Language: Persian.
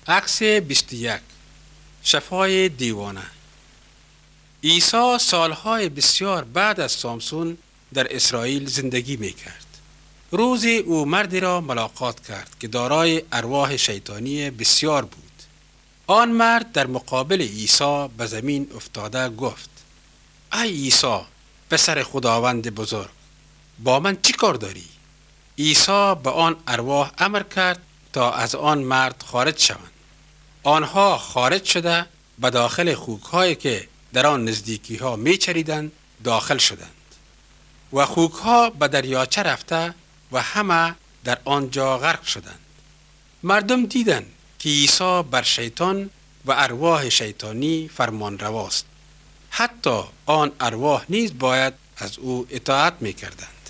عکس 21. شفای دیوانه. عیسی سالهای بسیار بعد از سامسون در اسرائیل زندگی می کرد. روزی او مردی را ملاقات کرد که دارای ارواح شیطانی بسیار بود. آن مرد در مقابل عیسی به زمین افتاده گفت: ای عیسی، پسر خداوند بزرگ، با من چی کار داری؟ عیسی به آن ارواح امر کرد تا از آن مرد خارج شوند. آنها خارج شده به داخل خوک‌هایی که در آن نزدیکی ها می چریدند داخل شدند و خوک‌ها به دریاچه رفته و همه در آنجا غرق شدند. مردم دیدند که عیسی بر شیطان و ارواح شیطانی فرمان رواست. حتی آن ارواح نیز باید از او اطاعت می کردند.